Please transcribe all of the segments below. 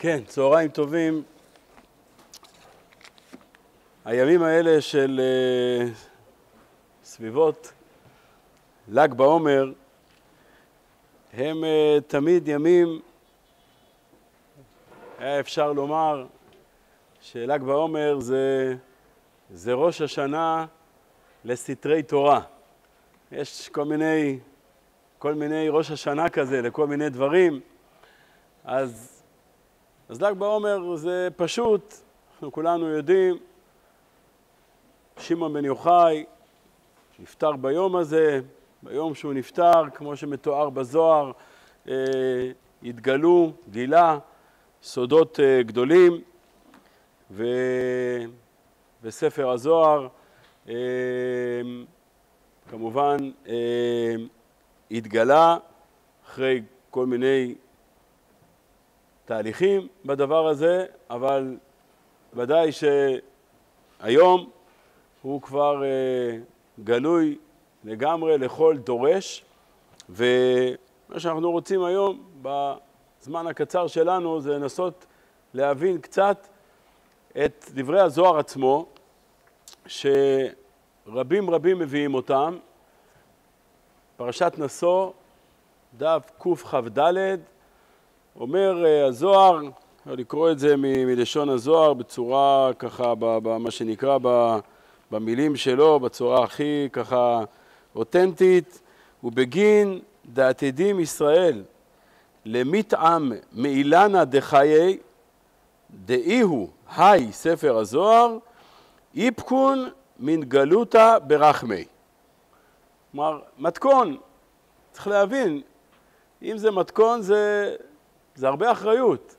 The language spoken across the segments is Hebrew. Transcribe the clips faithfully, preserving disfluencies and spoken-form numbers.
כן, צהריים טובים. הימים האלה של uh, סביבות ל"ג בעומר הם uh, תמיד ימים, היה אפשר לומר של"ג בעומר זה, זה ראש השנה לסתרי תורה. יש כל מיני, כל מיני ראש השנה כזה לכל מיני דברים. אז אז ל"ג בעומר זה פשוט, אנחנו כולנו יודעים, שמעון בן יוחאי נפטר ביום הזה, ביום שהוא נפטר, כמו שמתואר בזוהר, אה, התגלו, גילה, סודות אה, גדולים, ו... וספר הזוהר, אה, כמובן, אה, התגלה אחרי כל מיני תהליכים בדבר הזה, אבל ודאי שהיום הוא כבר uh, גלוי לגמרי לכל דורש, ומה שאנחנו רוצים היום בזמן הקצר שלנו זה לנסות להבין קצת את דברי הזוהר עצמו, שרבים רבים מביאים אותם. פרשת נשוא, דף קכ"ד, אומר הזוהר, אפשר לקרוא את זה מ- מלשון הזוהר בצורה ככה, במה שנקרא במילים שלו, בצורה הכי ככה אותנטית, ובגין דעתידים ישראל למטעם מאילנה דחיי דאיהו היי ספר הזוהר איפקון מן גלותה ברחמי. כלומר, מתכון, צריך להבין, אם זה מתכון זה... זה הרבה אחריות,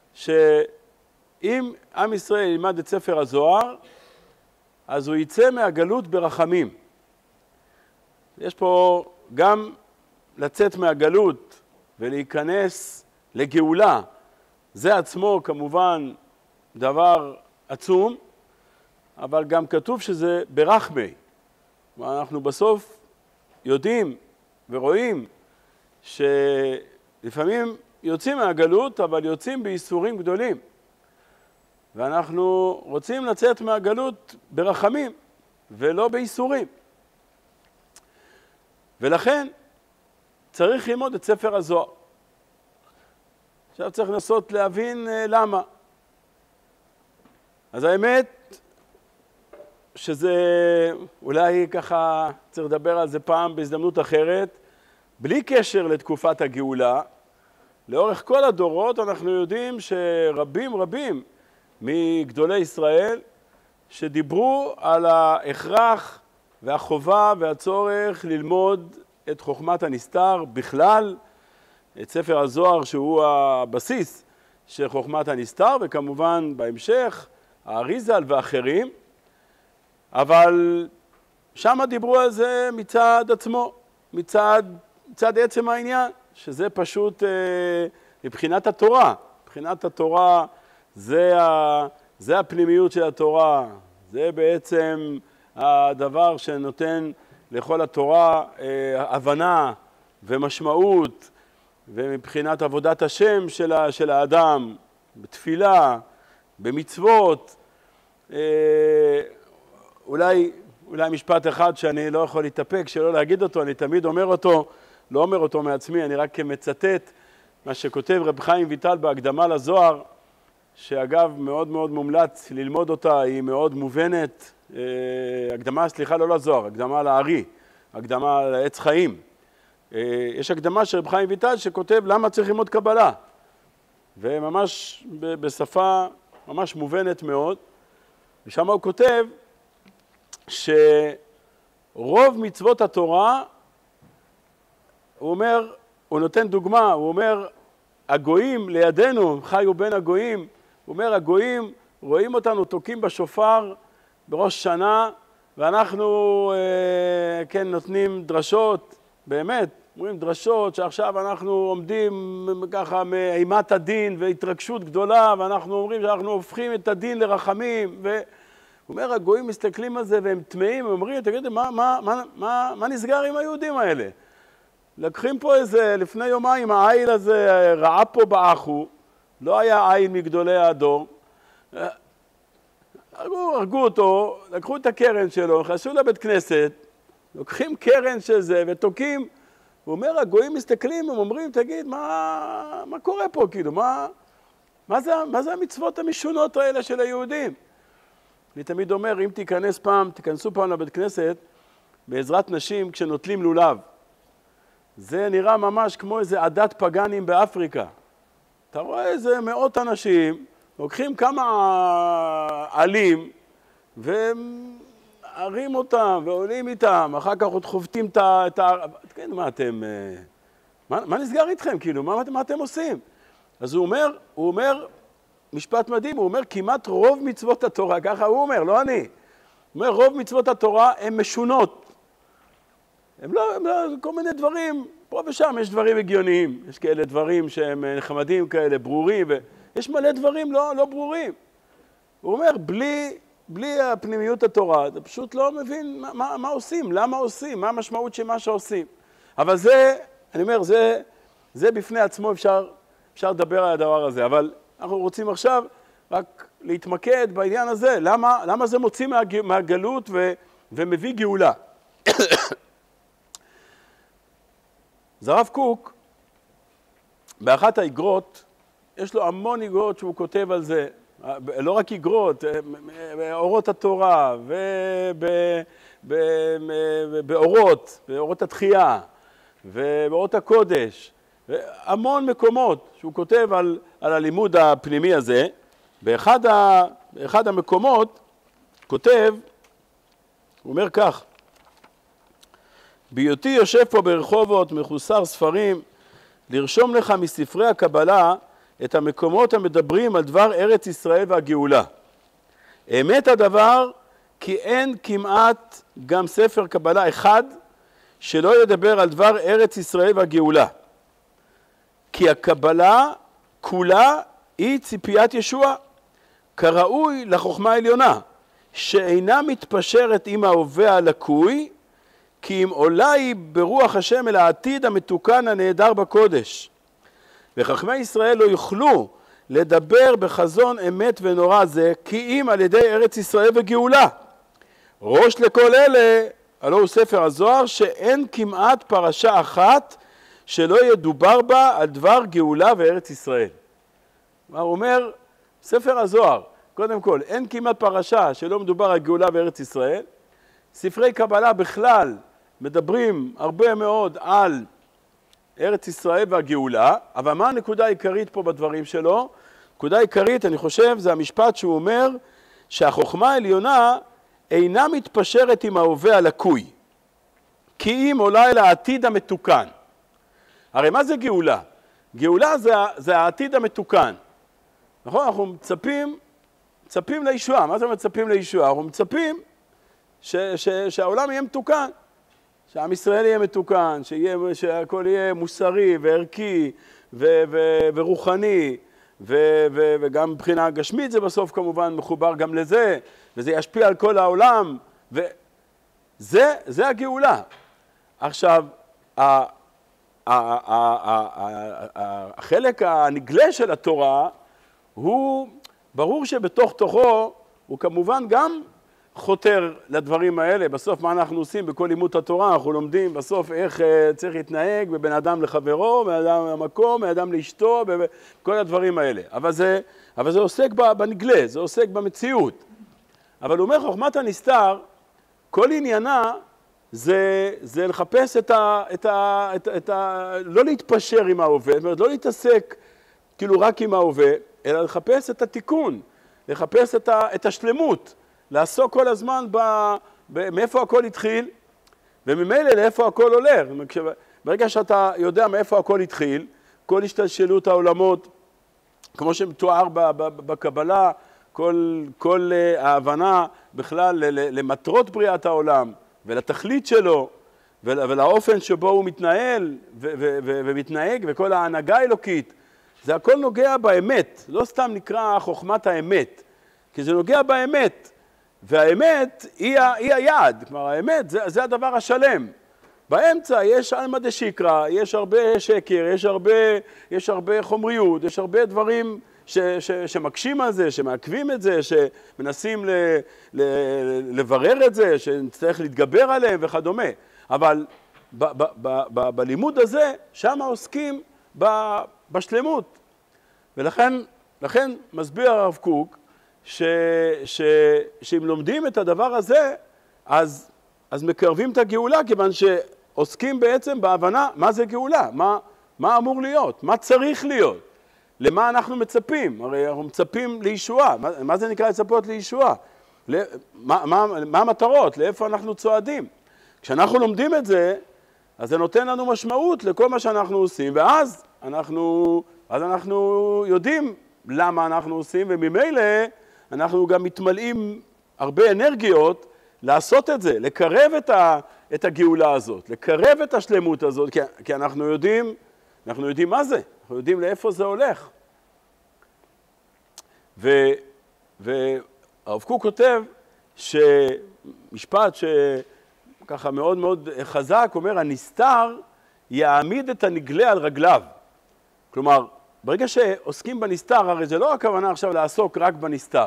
שאם עם ישראל ילמד את ספר הזוהר, אז הוא יצא מהגלות ברחמים. יש פה גם לצאת מהגלות ולהיכנס לגאולה. זה עצמו כמובן דבר עצום, אבל גם כתוב שזה ברחמי. ואנחנו בסוף יודעים ורואים שלפעמים יוצאים מהגלות, אבל יוצאים בייסורים גדולים. ואנחנו רוצים לצאת מהגלות ברחמים, ולא בייסורים. ולכן צריך ללמוד את ספר הזוהר. עכשיו צריך לנסות להבין למה. אז האמת שזה אולי ככה צריך לדבר על זה פעם בהזדמנות אחרת, בלי קשר לתקופת הגאולה. לאורך כל הדורות אנחנו יודעים שרבים רבים מגדולי ישראל שדיברו על ההכרח והחובה והצורך ללמוד את חוכמת הנסתר בכלל, את ספר הזוהר שהוא הבסיס של חוכמת הנסתר, וכמובן בהמשך האריז"ל ואחרים, אבל שם דיברו על זה מצד עצמו, מצד, מצד עצם העניין. שזה פשוט מבחינת התורה. מבחינת התורה זה, ה, זה הפנימיות של התורה. זה בעצם הדבר שנותן לכל התורה הבנה ומשמעות, ומבחינת עבודת השם של, ה, של האדם, בתפילה, במצוות. אולי, אולי משפט אחד שאני לא יכול להתאפק, שלא להגיד אותו, אני תמיד אומר אותו, לא אומר אותו מעצמי, אני רק מצטט מה שכותב רב חיים ויטל בהקדמה לזוהר, שאגב מאוד מאוד מומלץ ללמוד אותה, היא מאוד מובנת, אה, הקדמה, סליחה, לא לזוהר, הקדמה לארי, הקדמה לעץ חיים. אה, יש הקדמה של רב חיים ויטל שכותב למה צריך ללמוד קבלה, וממש בשפה ממש מובנת מאוד, ושם הוא כותב שרוב מצוות התורה, הוא אומר, הוא נותן דוגמה, הוא אומר, הגויים לידינו, חיו בין הגויים, הוא אומר, הגויים רואים אותנו תוקעים בשופר בראש שנה, ואנחנו, אה, כן, נותנים דרשות, באמת, אומרים דרשות, שעכשיו אנחנו עומדים ככה מאימת הדין והתרגשות גדולה, ואנחנו אומרים שאנחנו הופכים את הדין לרחמים, והוא אומר, הגויים מסתכלים על זה והם תמאים, הם אומרים, תגידו, מה, מה, מה, מה, מה נסגר עם היהודים האלה? לקחים פה איזה, לפני יומיים העיל הזה רעה פה באחו, לא היה עין מגדולי הדור. הרגו, הרגו אותו, לקחו את הקרן שלו, נכנסו לבית כנסת, לוקחים קרן של זה ותוקעים. הוא אומר, הגויים מסתכלים, הם אומרים, תגיד, מה, מה קורה פה? כאילו, מה, מה זה, מה זה המצוות המשונות האלה של היהודים? אני תמיד אומר, אם תיכנס פעם, תיכנסו פעם לבית כנסת, בעזרת נשים כשנוטלים לולב. זה נראה ממש כמו איזה עדת פגנים באפריקה. אתה רואה איזה מאות אנשים, לוקחים כמה עלים, וערים אותם, ועולים איתם, אחר כך עוד חובטים את ה... כן, מה אתם... מה, מה נסגר איתכם? כאילו, מה, מה אתם עושים? אז הוא אומר, הוא אומר, משפט מדהים, הוא אומר, כמעט רוב מצוות התורה, ככה הוא אומר, לא אני. הוא אומר, רוב מצוות התורה הן משונות. הם לא, הם לא, כל מיני דברים, פה ושם יש דברים הגיוניים, יש כאלה דברים שהם נחמדים כאלה, ברורים, ויש מלא דברים לא, לא ברורים. הוא אומר, בלי, בלי הפנימיות התורה, אתה פשוט לא מבין מה, מה, מה עושים, למה עושים, מה המשמעות של מה שעושים. אבל זה, אני אומר, זה, זה בפני עצמו אפשר, אפשר לדבר על הדבר הזה, אבל אנחנו רוצים עכשיו רק להתמקד בעניין הזה, למה, למה זה מוציא מהג, מהגלות ו, ומביא גאולה. אז הרב קוק, באחת האגרות, יש לו המון אגרות שהוא כותב על זה, לא רק אגרות, באורות התורה ובאורות, באורות התחייה ובאורות הקודש, המון מקומות שהוא כותב על, על הלימוד הפנימי הזה. באחד, ה, באחד המקומות כותב, הוא אומר כך, בהיותי יושב פה ברחובות מחוסר ספרים, לרשום לך מספרי הקבלה את המקומות המדברים על דבר ארץ ישראל והגאולה. אמת הדבר כי אין כמעט גם ספר קבלה אחד שלא ידבר על דבר ארץ ישראל והגאולה. כי הקבלה כולה היא ציפיית ישוע, כראוי לחוכמה העליונה, שאינה מתפשרת עם ההווה הלקוי, כי אם עולה היא ברוח השם אל העתיד המתוקן הנהדר בקודש. וחכמי ישראל לא יוכלו לדבר בחזון אמת ונורא זה, כי אם על ידי ארץ ישראל וגאולה. ראש לכל אלה, הלא הוא ספר הזוהר, שאין כמעט פרשה אחת שלא ידובר בה על דבר גאולה וארץ ישראל. הוא אומר, ספר הזוהר, קודם כל, אין כמעט פרשה שלא מדובר על גאולה וארץ ישראל. ספרי קבלה בכלל מדברים הרבה מאוד על ארץ ישראל והגאולה, אבל מה הנקודה העיקרית פה בדברים שלו? נקודה העיקרית, אני חושב, זה המשפט שהוא אומר, שהחוכמה העליונה אינה מתפשרת עם ההווה הלקוי, כי אם עולה אל העתיד המתוקן. הרי מה זה גאולה? גאולה זה, זה העתיד המתוקן. נכון? אנחנו מצפים, מצפים לישועה. מה זה מצפים לישועה? אנחנו מצפים ש, ש, שהעולם יהיה מתוקן. שעם ישראל יהיה מתוקן, שיהיה, שהכל יהיה מוסרי וערכי ו, ו, ורוחני, ו, ו, וגם מבחינה גשמית זה בסוף כמובן מחובר גם לזה, וזה ישפיע על כל העולם, וזה זה הגאולה. עכשיו, החלק הנגלה של התורה הוא, ברור שבתוך תוכו הוא כמובן גם חותר לדברים האלה. בסוף מה אנחנו עושים בכל לימוד התורה? אנחנו לומדים בסוף איך צריך להתנהג בבין אדם לחברו, בין אדם למקום, בין אדם לאשתו, כל הדברים האלה. אבל זה, אבל זה עוסק בנגלה, זה עוסק במציאות. אבל הוא אומר, חוכמת הנסתר, כל עניינה זה, זה לחפש את ה, את ה, את ה, את ה, לא להתפשר עם ההווה, זאת אומרת, לא להתעסק כאילו רק עם ההווה, אלא לחפש את התיקון, לחפש את, ה, את השלמות, לעסוק כל הזמן ב, ב, מאיפה הכל התחיל, וממילא לאיפה הכל הולך. ברגע שאתה יודע מאיפה הכל התחיל, כל השתלשלות העולמות, כמו שמתואר בקבלה, כל, כל ההבנה בכלל למטרות בריאת העולם, ולתכלית שלו, ולאופן שבו הוא מתנהל ו- ו- ו- ומתנהג, וכל ההנהגה האלוקית, זה הכל נוגע באמת, לא סתם נקרא חוכמת האמת, כי זה נוגע באמת, והאמת היא, ה- היא היעד, כלומר האמת זה, זה הדבר השלם, באמצע יש עלמא דשיקרא, יש הרבה שקר, יש הרבה, יש הרבה חומריות, יש הרבה דברים ש, ש, שמקשים על זה, שמעכבים את זה, שמנסים ל, ל, לברר את זה, שנצטרך להתגבר עליהם וכדומה. אבל ב, ב, ב, ב, בלימוד הזה, שם עוסקים ב, בשלמות. ולכן לכן מסביר הרב קוק, ש, ש, שאם לומדים את הדבר הזה, אז, אז מקרבים את הגאולה, כיוון שעוסקים בעצם בהבנה מה זה גאולה, מה, מה אמור להיות, מה צריך להיות, למה אנחנו מצפים. הרי אנחנו מצפים לישועה. מה, מה זה נקרא לצפות לישועה? מה, מה, מה המטרות? לאיפה אנחנו צועדים? כשאנחנו לומדים את זה, אז זה נותן לנו משמעות לכל מה שאנחנו עושים, ואז אנחנו, אז אנחנו יודעים למה אנחנו עושים, וממילא אנחנו גם מתמלאים הרבה אנרגיות לעשות את זה, לקרב את, ה, את הגאולה הזאת, לקרב את השלמות הזאת, כי, כי אנחנו יודעים, אנחנו יודעים מה זה, אנחנו יודעים לאיפה זה הולך. ו, והרב קוק כותב שמשפט שככה מאוד מאוד חזק, אומר, הנסתר יעמיד את הנגלה על רגליו. כלומר, ברגע שעוסקים בנסתר, הרי זה לא הכוונה עכשיו לעסוק רק בנסתר.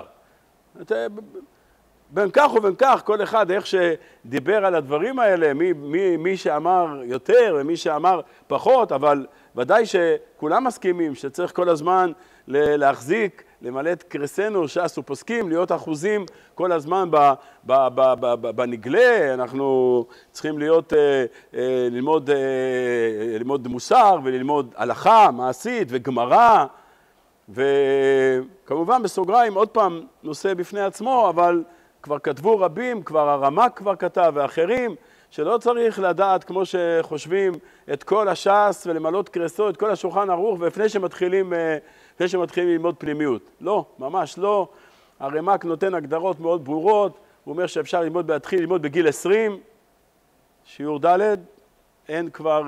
בין כך ובין כך, כל אחד איך שדיבר על הדברים האלה, מי, מי, מי שאמר יותר ומי שאמר פחות, אבל ודאי שכולם מסכימים שצריך כל הזמן להחזיק, למלא את קרסנו, ש"ס ופוסקים, להיות אחוזים כל הזמן ב, ב, ב, ב, ב, בנגלה. אנחנו צריכים להיות, ללמוד, ללמוד מוסר וללמוד הלכה מעשית וגמרא, וכמובן בסוגריים עוד פעם נושא בפני עצמו, אבל כבר כתבו רבים, כבר הרמ"ק כבר כתב ואחרים, שלא צריך לדעת כמו שחושבים את כל הש"ס ולמלות קרסו, את כל השולחן ערוך, ולפני שמתחילים, לפני שמתחילים ללמוד פנימיות. לא, ממש לא. הרמ"ק נותן הגדרות מאוד ברורות, הוא אומר שאפשר ללמוד, להתחיל ללמוד בגיל עשרים, שיעור ד', אין כבר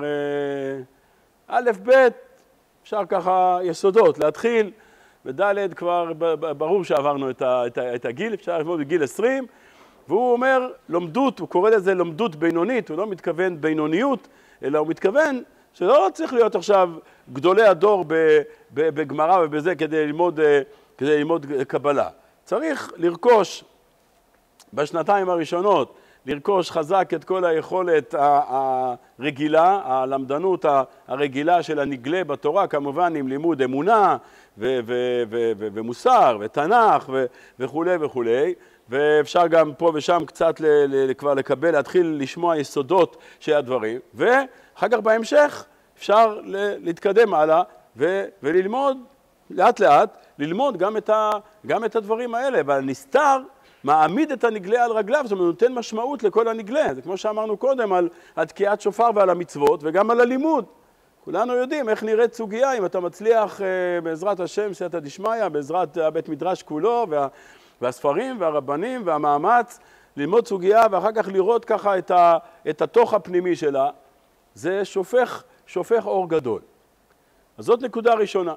א' ב', אפשר ככה יסודות, להתחיל, בד' כבר ברור שעברנו את, ה, את, ה, את הגיל, אפשר ללמוד בגיל עשרים, והוא אומר לומדות, הוא קורא לזה לומדות בינונית, הוא לא מתכוון בינוניות, אלא הוא מתכוון שלא צריך להיות עכשיו גדולי הדור בגמרא ובזה כדי ללמוד, כדי ללמוד קבלה. צריך לרכוש בשנתיים הראשונות, לרכוש חזק את כל היכולת הרגילה, הלמדנות הרגילה של הנגלה בתורה, כמובן עם לימוד אמונה ו- ו- ו- ו- ומוסר ותנ"ך וכו' וכו'. ואפשר גם פה ושם קצת ל- ל- כבר לקבל, להתחיל לשמוע יסודות של הדברים, ואחר כך בהמשך אפשר ל- להתקדם הלאה ו- וללמוד לאט לאט, ללמוד גם את, ה- גם את הדברים האלה, והנסתר מעמיד את הנגלה על רגליו, זאת אומרת, נותן משמעות לכל הנגלה. זה כמו שאמרנו קודם על התקיעת שופר ועל המצוות וגם על הלימוד. כולנו יודעים איך נראית סוגיה, אם אתה מצליח בעזרת השם, סייעתא דשמיא, בעזרת הבית מדרש כולו וה, והספרים והרבנים והמאמץ, ללמוד סוגיה ואחר כך לראות ככה את, ה, את התוך הפנימי שלה, זה שופך, שופך אור גדול. אז זאת נקודה ראשונה.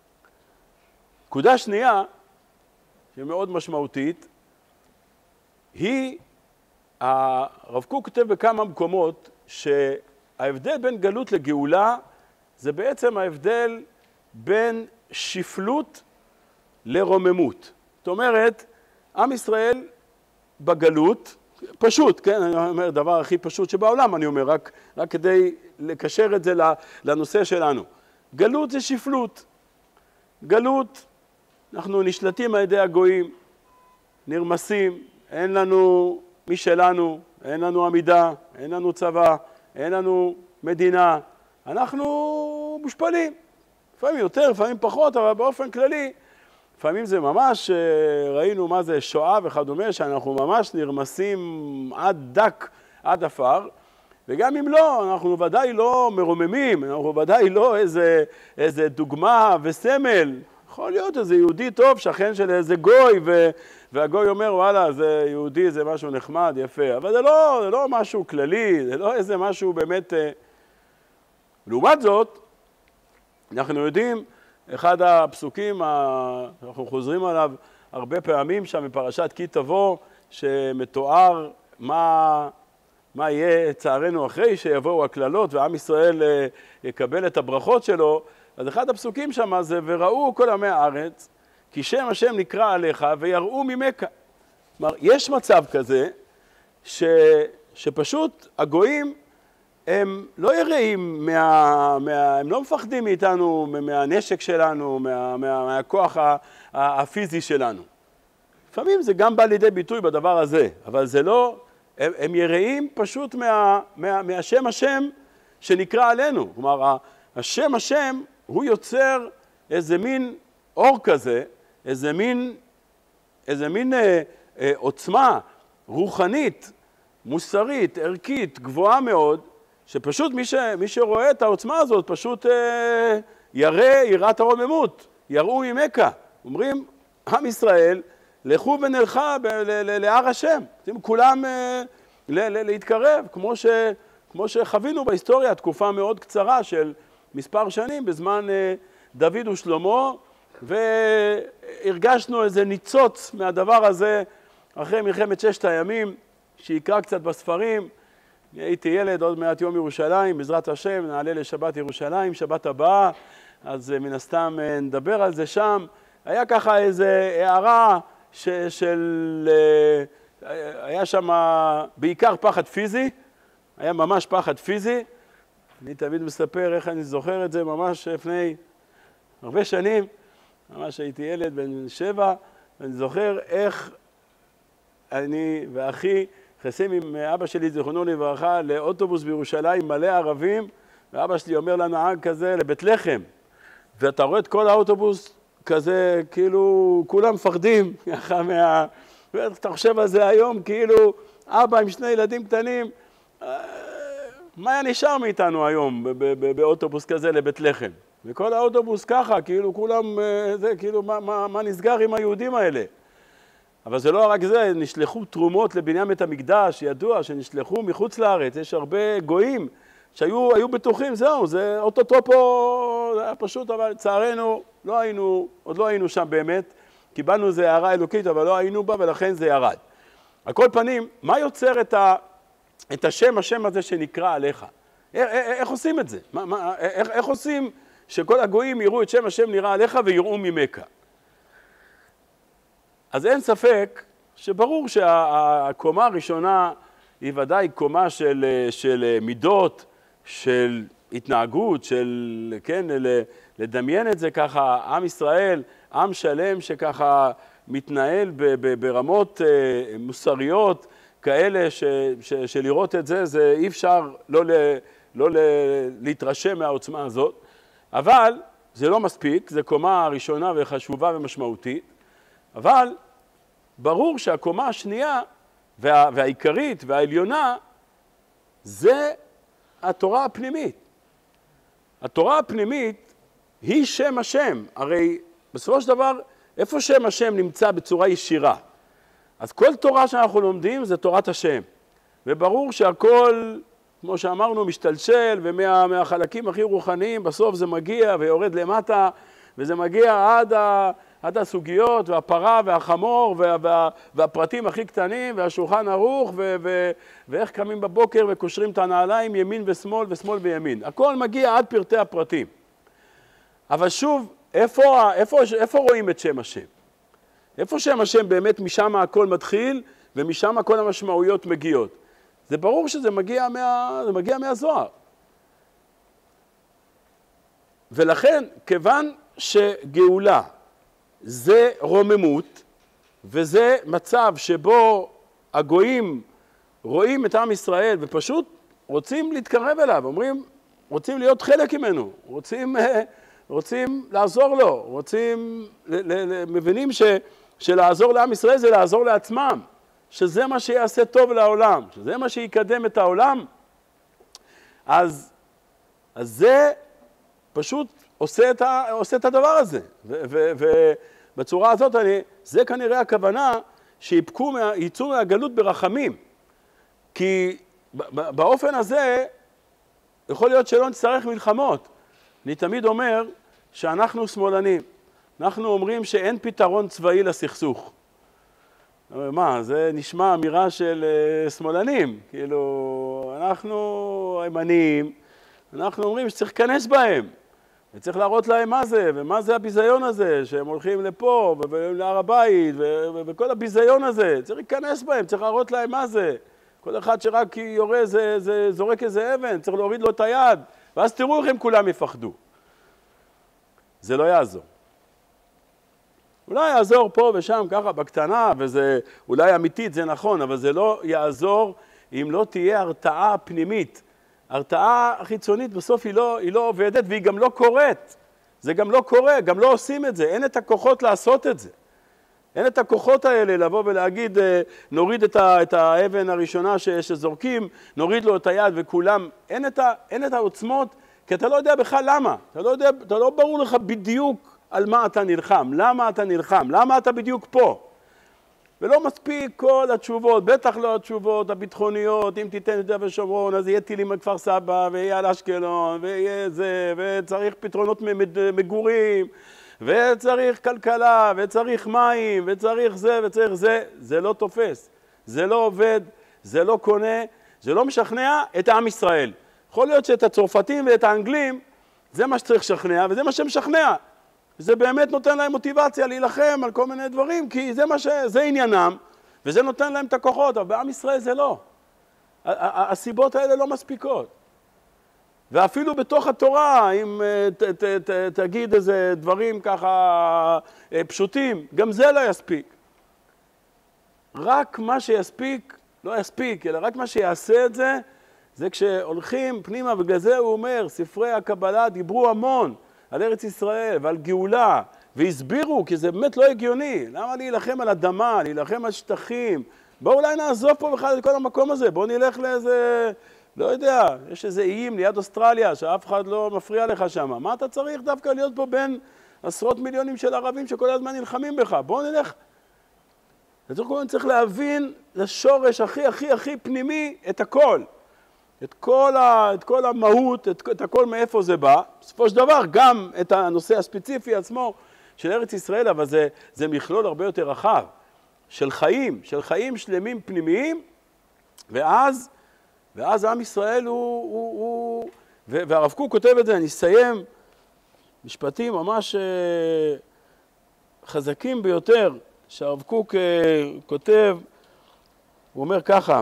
נקודה שנייה, שהיא מאוד משמעותית, היא, הרב קוק כותב בכמה מקומות שההבדל בין גלות לגאולה זה בעצם ההבדל בין שפלות לרוממות. זאת אומרת, עם ישראל בגלות, פשוט, כן, אני אומר, דבר הכי פשוט שבעולם, אני אומר, רק, רק כדי לקשר את זה לנושא שלנו. גלות זה שפלות. גלות, אנחנו נשלטים על ידי הגויים, נרמסים, אין לנו משלנו, אין לנו עמידה, אין לנו צבא, אין לנו מדינה. אנחנו מושפלים. לפעמים יותר, לפעמים פחות, אבל באופן כללי, לפעמים זה ממש, ראינו מה זה שואה וכדומה, שאנחנו ממש נרמסים עד דק, עד אפר. וגם אם לא, אנחנו ודאי לא מרוממים, אנחנו ודאי לא איזה, איזה דוגמה וסמל. יכול להיות איזה יהודי טוב, שכן של איזה גוי, ו... והגוי אומר, וואלה, זה יהודי, זה משהו נחמד, יפה. אבל זה לא, זה לא משהו כללי, זה לא איזה משהו באמת... לעומת זאת, אנחנו יודעים, אחד הפסוקים, אנחנו חוזרים עליו הרבה פעמים שם בפרשת כי תבוא, שמתואר מה, מה יהיה צערנו אחרי שיבואו הכללות ועם ישראל יקבל את הברכות שלו, אז אחד הפסוקים שם זה, וראו כל עמי הארץ, כי שם השם נקרא עליך ויראו ממך. כלומר, יש מצב כזה, ש, שפשוט הגויים הם לא יראים, מה, מה, הם לא מפחדים מאיתנו, מהנשק שלנו, מה, מה, מהכוח הפיזי שלנו. לפעמים זה גם בא לידי ביטוי בדבר הזה, אבל זה לא, הם, הם יראים פשוט מה, מה, מהשם השם שנקרא עלינו. כלומר, השם השם הוא יוצר איזה מין אור כזה, איזה מין, איזה מין אה, אה, עוצמה רוחנית, מוסרית, ערכית, גבוהה מאוד, שפשוט מי, ש, מי שרואה את העוצמה הזאת פשוט אה, ירא יראת הרוממות, יראו ממך. אומרים, עם ישראל, לכו ונלכה להר השם. כולם אה, ל, ל, להתקרב, כמו, ש, כמו שחווינו בהיסטוריה, תקופה מאוד קצרה של מספר שנים, בזמן אה, דוד ושלמה, והרגשנו איזה ניצוץ מהדבר הזה אחרי מלחמת ששת הימים, שיקרא קצת בספרים. הייתי ילד, עוד מעט יום ירושלים, בעזרת השם, נעלה לשבת ירושלים, שבת הבאה, אז מן הסתם נדבר על זה שם. היה ככה איזה הערה ש, של, היה שם בעיקר פחד פיזי, היה ממש פחד פיזי. אני תמיד מספר איך אני זוכר את זה ממש לפני הרבה שנים, ממש הייתי ילד בן שבע, ואני זוכר איך אני ואחי נכנסים עם אבא שלי, זיכרונו לברכה, לאוטובוס בירושלים מלא ערבים, ואבא שלי אומר לנהג כזה, לבית לחם. ואתה רואה את כל האוטובוס כזה, כאילו, כולם מפחדים, ככה מה... ואתה חושב על זה היום, כאילו, אבא עם שני ילדים קטנים, מה היה נשאר מאיתנו היום באוטובוס כזה לבית לחם? וכל האוטובוס ככה, כאילו, כולם, זה, כאילו, מה, מה, מה נסגר עם היהודים האלה? אבל זה לא רק זה, נשלחו תרומות לבניין בית המקדש, ידוע שנשלחו מחוץ לארץ, יש הרבה גויים שהיו היו בטוחים, זהו, זה אוטוטו פה, זה היה פשוט, אבל לצערנו לא היינו, עוד לא היינו שם באמת, קיבלנו איזו הערה אלוקית, אבל לא היינו בה ולכן זה ירד. על כל פנים, מה יוצר את, ה, את השם, השם הזה שנקרא עליך? איך, איך עושים את זה? מה, מה, איך, איך עושים שכל הגויים יראו את שם השם נראה עליך ויראו ממך? אז אין ספק שברור שהקומה הראשונה היא ודאי קומה של, של מידות, של התנהגות, של, כן, לדמיין את זה ככה, עם ישראל, עם שלם שככה מתנהל ב, ב, ברמות מוסריות כאלה, ש, ש, שלראות את זה, זה אי אפשר לא, ל, לא ל, להתרשם מהעוצמה הזאת, אבל זה לא מספיק, זה קומה ראשונה וחשובה ומשמעותית, אבל ברור שהקומה השנייה וה, והעיקרית והעליונה זה התורה הפנימית. התורה הפנימית היא שם השם. הרי בסופו של דבר, איפה שם השם נמצא בצורה ישירה? אז כל תורה שאנחנו לומדים זה תורת השם. וברור שהכל, כמו שאמרנו, משתלשל, ומהחלקים הכי רוחניים בסוף זה מגיע ויורד למטה, וזה מגיע עד ה... עד הסוגיות והפרה והחמור וה, וה, והפרטים הכי קטנים והשולחן ערוך ו, ו, ואיך קמים בבוקר וקושרים את הנעליים ימין ושמאל ושמאל וימין. הכל מגיע עד פרטי הפרטים. אבל שוב, איפה, איפה, איפה רואים את שם השם? איפה שם השם באמת משם הכל מתחיל ומשם כל המשמעויות מגיעות? זה ברור שזה מגיע, מה, זה מגיע מהזוהר. ולכן, כיוון שגאולה זה רוממות, וזה מצב שבו הגויים רואים את עם ישראל ופשוט רוצים להתקרב אליו, אומרים, רוצים להיות חלק ממנו, רוצים, רוצים לעזור לו, רוצים, מבינים ש, שלעזור לעם ישראל זה לעזור לעצמם, שזה מה שיעשה טוב לעולם, שזה מה שיקדם את העולם, אז, אז זה פשוט עושה את, ה, עושה את הדבר הזה. ו, ו, ו, בצורה הזאת, אני, זה כנראה הכוונה שיפקו, מה, ייצאו מהגלות ברחמים. כי באופן הזה, יכול להיות שלא נצטרך מלחמות. אני תמיד אומר שאנחנו שמאלנים. אנחנו אומרים שאין פתרון צבאי לסכסוך. מה, זה נשמע אמירה של שמאלנים, כאילו, אנחנו הימניים, אנחנו אומרים שצריך להיכנס בהם, וצריך להראות להם מה זה, ומה זה הביזיון הזה, שהם הולכים לפה, ולהר הבית, וכל הביזיון הזה, צריך להיכנס בהם, צריך להראות להם מה זה. כל אחד שרק יורה, זה, זה זורק איזה אבן, צריך להוריד לו את היד, ואז תראו איך הם כולם יפחדו. זה לא יעזור. אולי יעזור פה ושם ככה בקטנה, וזה אולי אמיתית, זה נכון, אבל זה לא יעזור אם לא תהיה הרתעה פנימית. הרתעה חיצונית בסוף היא לא, היא לא עובדת, והיא גם לא קורית. זה גם לא קורה, גם לא עושים את זה, אין את הכוחות לעשות את זה. אין את הכוחות האלה לבוא ולהגיד, נוריד את, ה, את האבן הראשונה ש, שזורקים, נוריד לו את היד וכולם. אין את, ה, אין את העוצמות, כי אתה לא יודע בכלל למה. אתה לא יודע, אתה לא ברור לך בדיוק על מה אתה נלחם, למה אתה נלחם, למה אתה בדיוק פה. ולא מספיק כל התשובות, בטח לא התשובות הביטחוניות, אם תיתן את זה ושומרון, אז יהיה טילים על כפר סבא, ויהיה על אשקלון, ויהיה זה, וצריך פתרונות מגורים, וצריך כלכלה, וצריך מים, וצריך זה, וצריך זה. זה לא תופס, זה לא עובד, זה לא קונה, זה לא משכנע את עם ישראל. יכול להיות שאת הצרפתים ואת האנגלים, זה מה שצריך לשכנע, וזה מה שמשכנע. זה באמת נותן להם מוטיבציה להילחם על כל מיני דברים, כי זה מה ש... זה עניינם, וזה נותן להם את הכוחות, אבל בעם ישראל זה לא. הסיבות האלה לא מספיקות. ואפילו בתוך התורה, אם ת, ת, ת, תגיד איזה דברים ככה פשוטים, גם זה לא יספיק. רק מה שיספיק, לא יספיק, אלא רק מה שיעשה את זה, זה כשהולכים פנימה, ובגלל זה הוא אומר, ספרי הקבלה דיברו המון על ארץ ישראל ועל גאולה, והסבירו, כי זה באמת לא הגיוני. למה להילחם על אדמה, להילחם על שטחים? בואו אולי נעזוב פה בכלל את כל המקום הזה, בואו נלך לאיזה, לא יודע, יש איזה איים ליד אוסטרליה, שאף אחד לא מפריע לך שם. מה אתה צריך דווקא להיות פה בין עשרות מיליונים של ערבים שכל הזמן נלחמים בך? בואו נלך. צריך להבין לשורש הכי הכי הכי פנימי את הכל. את כל, ה, את כל המהות, את, את הכל מאיפה זה בא, בסופו של דבר גם את הנושא הספציפי עצמו של ארץ ישראל, אבל זה, זה מכלול הרבה יותר רחב, של חיים, של חיים שלמים פנימיים, ואז, ואז עם ישראל הוא, הוא, הוא והרב קוק כותב את זה, אני אסיים, משפטים ממש חזקים ביותר, שהרב קוק כותב, הוא אומר ככה,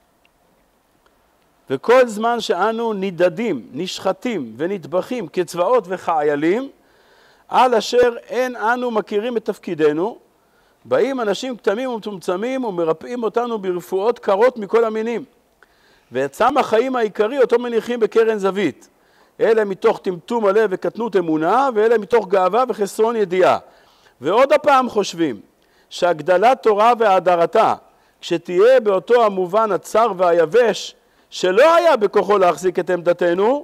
וכל זמן שאנו נידדים, נשחטים ונטבחים כצבאות וכחיילים, על אשר אין אנו מכירים את תפקידנו, באים אנשים קטנים ומצומצמים ומרפאים אותנו ברפואות קרות מכל המינים. ואת סם החיים העיקרי אותו מניחים בקרן זווית. אלה מתוך טמטום הלב וקטנות אמונה, ואלה מתוך גאווה וחסרון ידיעה. ועוד הפעם חושבים שהגדלת תורה והאדרתה, כשתהיה באותו המובן הצר והיבש, שלא היה בכוחו להחזיק את עמדתנו,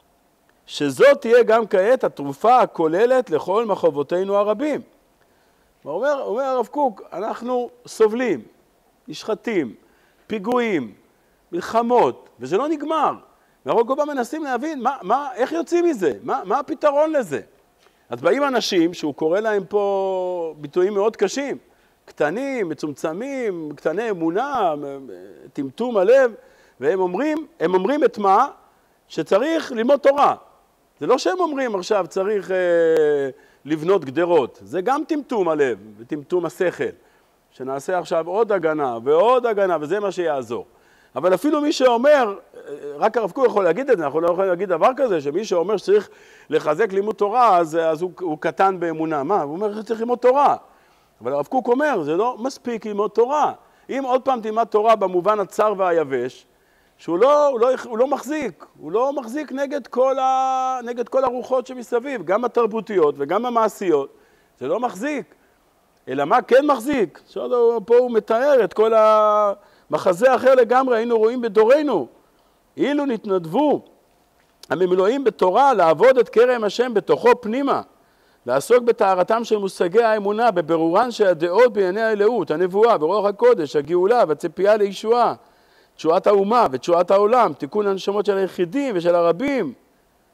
שזאת תהיה גם כעת התרופה הכוללת לכל מחובותינו הרבים. אומר, אומר הרב קוק, אנחנו סובלים, נשחטים, פיגועים, מלחמות, וזה לא נגמר. ואנחנו כל פעם מנסים להבין מה, מה, איך יוצאים מזה, מה, מה הפתרון לזה. אז באים אנשים שהוא קורא להם פה ביטויים מאוד קשים, קטנים, מצומצמים, קטני אמונה, טמטום הלב, והם אומרים, הם אומרים את מה? שצריך ללמוד תורה. זה לא שהם אומרים עכשיו צריך אה, לבנות גדרות, זה גם טמטום הלב וטמטום השכל, שנעשה עכשיו עוד הגנה ועוד הגנה, וזה מה שיעזור. אבל אפילו מי שאומר, רק הרב קוק יכול להגיד את זה, אנחנו לא יכולים להגיד דבר כזה, שמי שאומר שצריך לחזק לימוד תורה, אז, אז הוא, הוא קטן באמונה. מה? הוא אומר שצריך ללמוד תורה. אבל הרב קוק אומר, זה לא מספיק ללמוד תורה. אם עוד פעם תלמד תורה במובן הצר והיבש, שהוא לא, הוא לא, הוא לא מחזיק, הוא לא מחזיק נגד כל, ה, נגד כל הרוחות שמסביב, גם התרבותיות וגם המעשיות, זה לא מחזיק. אלא מה כן מחזיק? פה הוא מתאר את כל המחזה אחר לגמרי, היינו רואים בדורנו. אילו נתנדבו הממלואים בתורה לעבוד את כרם השם בתוכו פנימה, לעסוק בתארתם של מושגי האמונה, בברורן של הדעות בענייני האלוהות, הנבואה, ברוח הקודש, הגאולה והציפייה לישועה, תשועת האומה ותשועת העולם, תיקון הנשמות של היחידים ושל הרבים.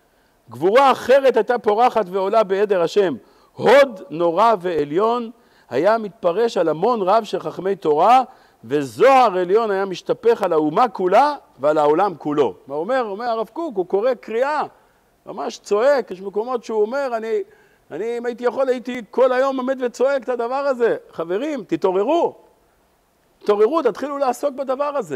גבורה אחרת הייתה פורחת ועולה בעדר השם, הוד נורא ועליון, היה מתפרש על המון רב של חכמי תורה, וזוהר עליון היה משתפך על האומה כולה ועל העולם כולו. הוא אומר, אומר הרב קוק, הוא קורא קריאה, ממש צועק, יש מקומות שהוא אומר, אני, אני אם הייתי יכול, הייתי כל היום עומד וצועק את הדבר הזה. חברים, תתעוררו, תתעוררו, תתחילו לעסוק בדבר הזה.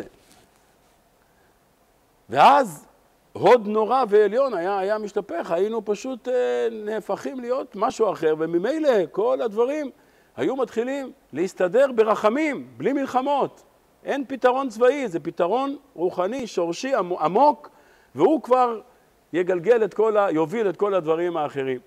ואז הוד נורא ועליון היה, היה משתפך, היינו פשוט אה, נהפכים להיות משהו אחר, וממילא כל הדברים היו מתחילים להסתדר ברחמים, בלי מלחמות. אין פתרון צבאי, זה פתרון רוחני, שורשי, עמוק, והוא כבר יגלגל את כל ה... יוביל את כל הדברים האחרים.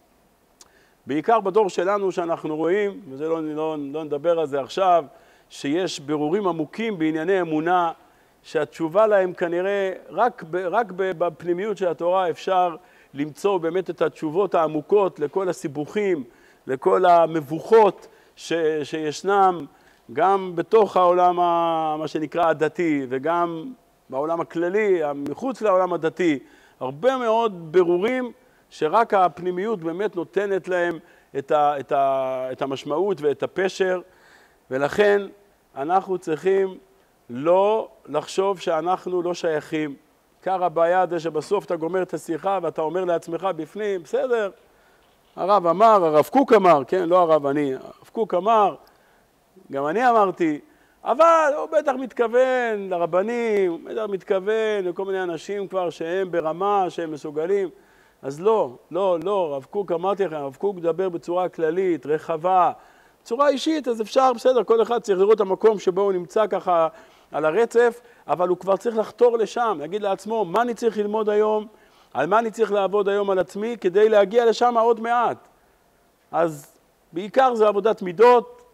בעיקר בדור שלנו שאנחנו רואים, וזה לא, לא, לא נדבר על זה עכשיו, שיש ברורים עמוקים בענייני אמונה, שהתשובה להם כנראה, רק, ב, רק בפנימיות של התורה אפשר למצוא באמת את התשובות העמוקות לכל הסיבוכים, לכל המבוכות ש, שישנם גם בתוך העולם ה, מה שנקרא הדתי וגם בעולם הכללי, מחוץ לעולם הדתי. הרבה מאוד ברורים שרק הפנימיות באמת נותנת להם את, ה, את, ה, את המשמעות ואת הפשר, ולכן אנחנו צריכים לא לחשוב שאנחנו לא שייכים. עיקר הבעיה זה שבסוף אתה גומר את השיחה ואתה אומר לעצמך בפנים, בסדר, הרב אמר, הרב קוק אמר, כן, לא הרב אני, הרב קוק אמר, גם אני אמרתי, אבל הוא בטח מתכוון לרבנים, הוא בטח מתכוון לכל מיני אנשים כבר שהם ברמה, שהם מסוגלים. אז לא, לא, לא, הרב קוק אמרתי לכם, הרב קוק מדבר בצורה כללית, רחבה, בצורה אישית, אז אפשר, בסדר, כל אחד צריך לראות את המקום שבו הוא נמצא ככה על הרצף, אבל הוא כבר צריך לחתור לשם, להגיד לעצמו, מה אני צריך ללמוד היום, על מה אני צריך לעבוד היום על עצמי, כדי להגיע לשם עוד מעט. אז בעיקר זה עבודת מידות,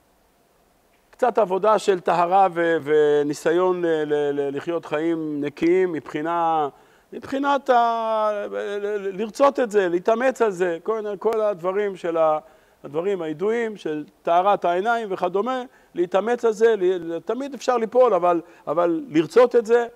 קצת עבודה של טהרה ו- וניסיון ל- ל- לחיות חיים נקיים מבחינה, מבחינת ה- ל- לרצות את זה, להתאמץ על זה, כל, כל הדברים של ה... הדברים הידועים של טהרת העיניים וכדומה, להתאמץ על זה, תמיד אפשר ליפול, אבל, אבל לרצות את זה,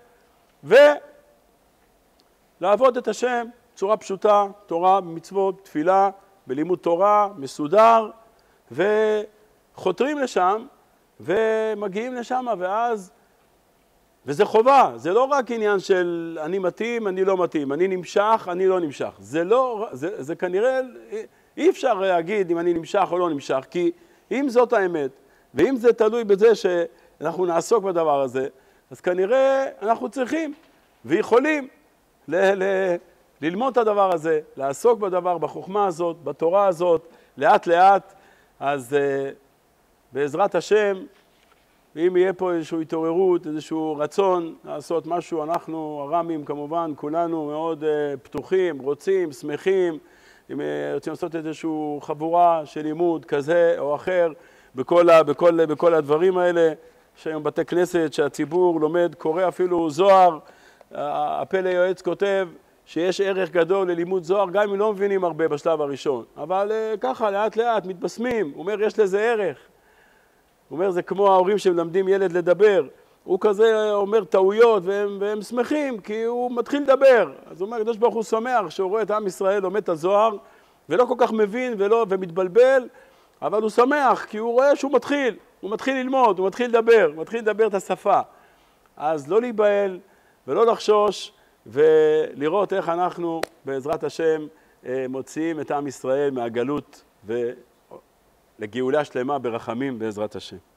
ולעבוד את השם בצורה פשוטה, תורה, מצוות, תפילה, בלימוד תורה, מסודר, וחותרים לשם, ומגיעים לשם, ואז, וזה חובה, זה לא רק עניין של אני מתאים, אני לא מתאים, אני נמשך, אני לא נמשך, זה לא, זה, זה כנראה, אי אפשר להגיד אם אני נמשך או לא נמשך, כי אם זאת האמת, ואם זה תלוי בזה שאנחנו נעסוק בדבר הזה, אז כנראה אנחנו צריכים ויכולים ל- ל- ללמוד את הדבר הזה, לעסוק בדבר, בחוכמה הזאת, בתורה הזאת, לאט לאט. אז uh, בעזרת השם, ואם יהיה פה איזושהי התעוררות, איזשהו רצון לעשות משהו, אנחנו הרמים כמובן, כולנו מאוד uh, פתוחים, רוצים, שמחים, אם רוצים לעשות איזושהי חבורה של לימוד כזה או אחר, בכל, ה, בכל, בכל הדברים האלה, יש היום בתי כנסת שהציבור לומד, קורא אפילו זוהר, הפלא יועץ כותב שיש ערך גדול ללימוד זוהר, גם אם לא מבינים הרבה בשלב הראשון, אבל ככה לאט לאט מתבשמים, הוא אומר יש לזה ערך, הוא אומר זה כמו ההורים שמלמדים ילד לדבר, הוא כזה אומר טעויות והם, והם שמחים כי הוא מתחיל לדבר. אז הוא אומר, הקדוש ברוך הוא שמח שהוא רואה את עם ישראל לומד את הזוהר ולא כל כך מבין ולא, ומתבלבל, אבל הוא שמח כי הוא רואה שהוא מתחיל, הוא מתחיל ללמוד, הוא מתחיל לדבר, הוא מתחיל לדבר את השפה. אז לא להיבהל ולא לחשוש ולראות איך אנחנו בעזרת השם מוציאים את עם ישראל מהגלות ולגאולה שלמה ברחמים בעזרת השם.